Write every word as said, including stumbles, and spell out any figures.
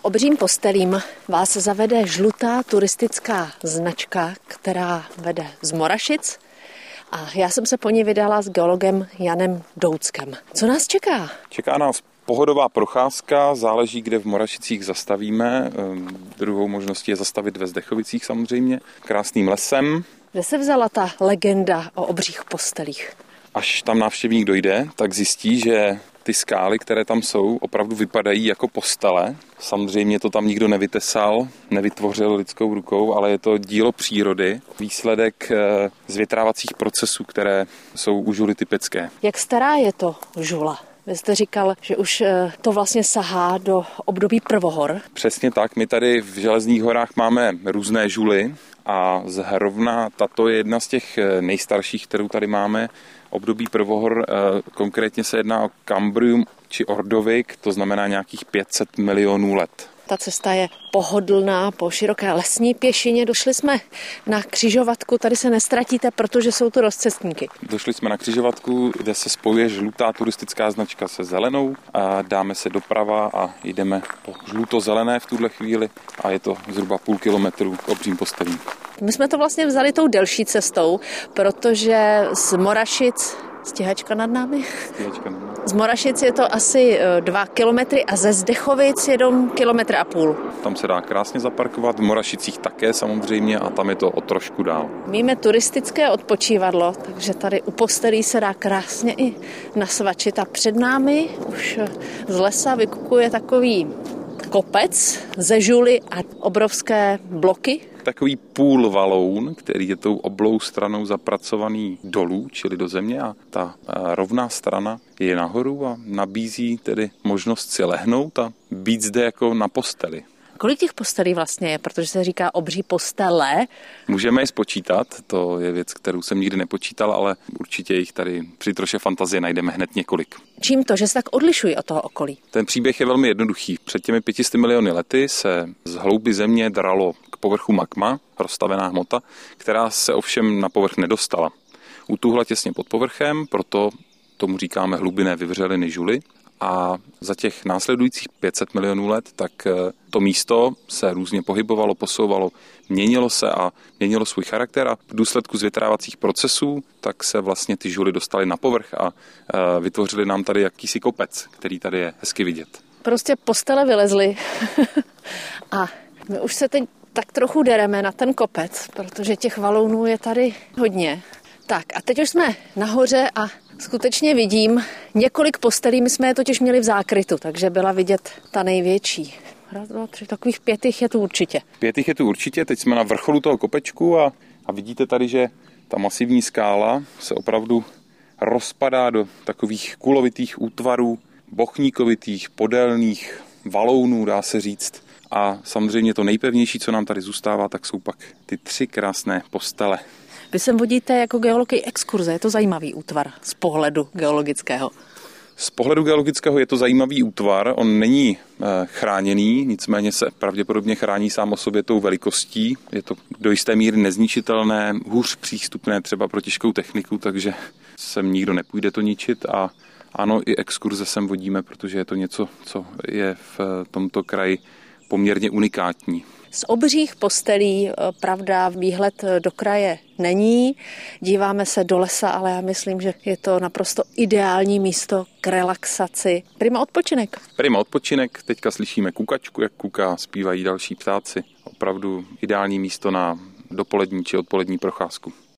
Obřím postelím vás zavede žlutá turistická značka, která vede z Morašic. A já jsem se po ní vydala s geologem Janem Douckem. Co nás čeká? Čeká nás pohodová procházka, záleží, kde v Morašicích zastavíme. Druhou možností je zastavit ve Zdechovicích samozřejmě, krásným lesem. Kde se vzala ta legenda o obřích postelích? Až tam návštěvník dojde, tak zjistí, že ty skály, které tam jsou, opravdu vypadají jako postele. Samozřejmě to tam nikdo nevytesal, nevytvořil lidskou rukou, ale je to dílo přírody, výsledek zvětrávacích procesů, které jsou u žuly typické. Jak stará je to žula? Vy jste říkal, že už to vlastně sahá do období prvohor. Přesně tak, my tady v Železných horách máme různé žuly a zrovna tato je jedna z těch nejstarších, kterou tady máme. Období prvohor, konkrétně se jedná o Kambrium či Ordovik, to znamená nějakých pět set milionů let. Ta cesta je pohodlná po široké lesní pěšině. Došli jsme na křižovatku, tady se nestratíte, protože jsou tu rozcestníky. Došli jsme na křižovatku, kde se spojuje žlutá turistická značka se zelenou a dáme se doprava a jdeme po žluto-zelené v tuhle chvíli a je to zhruba půl kilometru k Obřím postelím. My jsme to vlastně vzali tou delší cestou, protože z Morašic, stíhačka nad námi? Stíhačka nad námi. Z Morašic je to asi dva kilometry a ze Zdechovic jenom kilometr a půl. Tam se dá krásně zaparkovat, v Morašicích také samozřejmě a tam je to o trošku dál. Míme turistické odpočívadlo, takže tady u postelí se dá krásně i nasvačit a před námi už z lesa vykukuje takový kopec ze žuly a obrovské bloky. Takový půl valoun, který je tou oblou stranou zapracovaný dolů, čili do země a ta rovná strana je nahoru a nabízí tedy možnost si lehnout a být zde jako na posteli. Kolik těch postelí vlastně je, protože se říká obří postele? Můžeme je spočítat, to je věc, kterou jsem nikdy nepočítal, ale určitě jich tady při troše fantazie najdeme hned několik. Čím to, že se tak odlišují od toho okolí? Ten příběh je velmi jednoduchý. Před těmi pětisty miliony lety se z hloubi země dralo k povrchu magma, roztavená hmota, která se ovšem na povrch nedostala. Utuhla těsně pod povrchem, proto tomu říkáme hlubinné vyvřeliny žuly. A za těch následujících pět set milionů let, tak to místo se různě pohybovalo, posouvalo, měnilo se a měnilo svůj charakter a v důsledku zvětrávacích procesů tak se vlastně ty žuly dostaly na povrch a vytvořili nám tady jakýsi kopec, který tady je hezky vidět. Prostě postele vylezly a my už se teď tak trochu dereme na ten kopec, protože těch valounů je tady hodně. Tak a teď už jsme nahoře a skutečně vidím několik postelí, my jsme je totiž měli v zákrytu, takže byla vidět ta největší. Raz, dva, tři, takových pět jich je tu určitě. Pět jich je tu určitě, teď jsme na vrcholu toho kopečku a, a vidíte tady, že ta masivní skála se opravdu rozpadá do takových kulovitých útvarů, bochníkovitých, podélných valounů, dá se říct. A samozřejmě to nejpevnější, co nám tady zůstává, tak jsou pak ty tři krásné postele. Vy sem vodíte jako geolog i exkurze, je to zajímavý útvar z pohledu geologického. Z pohledu geologického je to zajímavý útvar, on není e, chráněný, nicméně se pravděpodobně chrání sám o sobě tou velikostí. Je to do jisté míry nezničitelné, hůř přístupné třeba pro těžkou techniku, takže sem nikdo nepůjde to ničit a ano, i exkurze sem vodíme, protože je to něco, co je v tomto kraji poměrně unikátní. Z obřích postelí, pravda, výhled do kraje není. Díváme se do lesa, ale já myslím, že je to naprosto ideální místo k relaxaci. Prima odpočinek. Prima odpočinek. Teďka slyšíme kukačku, jak kuká, zpívají další ptáci. Opravdu ideální místo na dopolední či odpolední procházku.